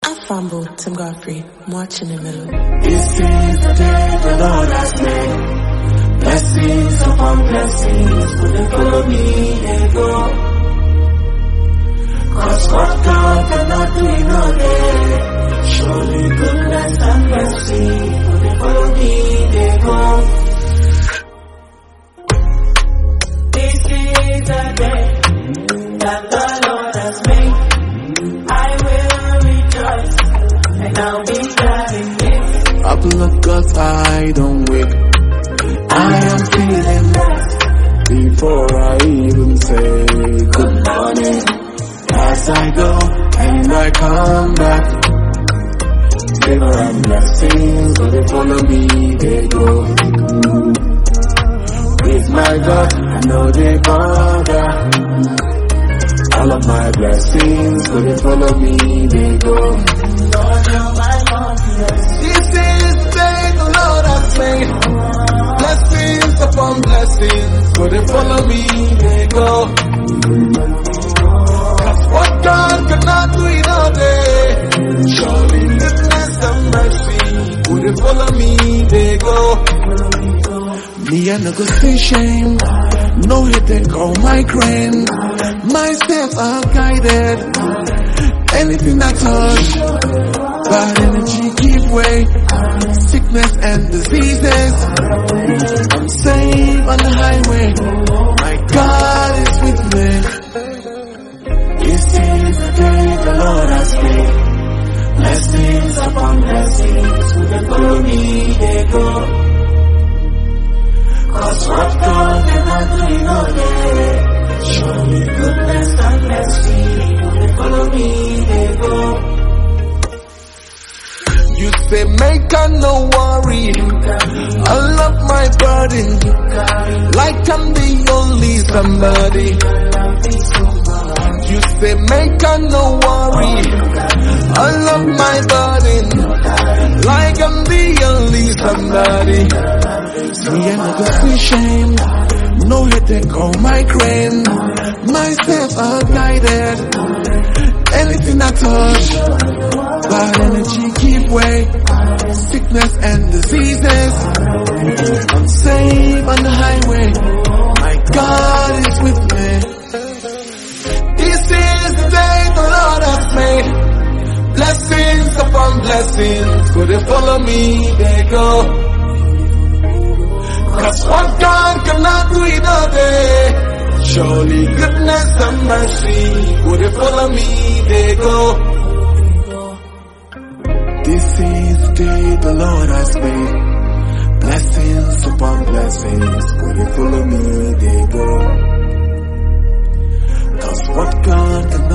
I fumble, Tim Godfrey. I'm watching in the middle. This is the day the Lord has made. Blessings upon blessings, will they follow me, they go. Cause what God cannot do in a day. Surely goodness and mercy, will they follow me, they go. This is the day that the Lord has made. I will rejoice, and I'll be glad in it. Apple of God's eye, don't wake. I am feeling blessed before I even say good morning. As I go and I come back, favor and blessings, so they follow me, they go. With my God, I know they bother. All of my blessings, so they follow me, they go. Lord, you're my confidence. This is the day the Lord has made. Blessings upon blessings, so they follow me, they go. Cause what God cannot do in a day. Surely goodness and mercy, so they follow me, they go. Me I no go see shame, no headache or migraine. Myself are guided. Anything I touch, bad energy give way. Sickness and diseases, I'm safe on the highway. My God is with me. This is the day the Lord has made. Blessings upon blessings, who they follow me, they go. Cause what God cannot do in a day. Surely goodness and mercy, when they follow me, they go. You say make her no worry, I love my burden, like I'm the only somebody. You say make her no worry, I love my burden, like I'm the only somebody. Me I never see shame, no headache or migraine. Myself are guided. Anything I touch, bad energy give way. Sickness and diseases, I'm safe on the highway. My God is with me. This is the day the Lord has made. Blessings upon blessings, so they follow me, they go. Cause what God cannot do in a day. Surely goodness and mercy, would they follow me, they go. This is the day the Lord has made. Blessings upon blessings, would they follow me, they go. Cause what God cannot